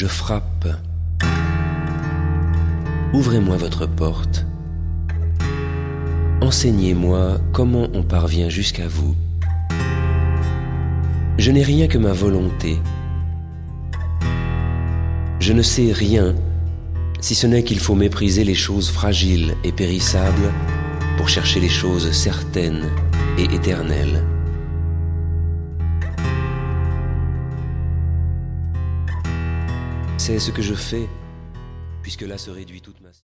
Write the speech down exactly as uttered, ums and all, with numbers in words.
je frappe. Ouvrez-moi votre porte. Enseignez-moi comment on parvient jusqu'à vous. Je n'ai rien que ma volonté. Je ne sais rien, si ce n'est qu'il faut mépriser les choses fragiles et périssables pour chercher les choses certaines et éternelles. C'est ce que je fais, puisque là se réduit toute ma...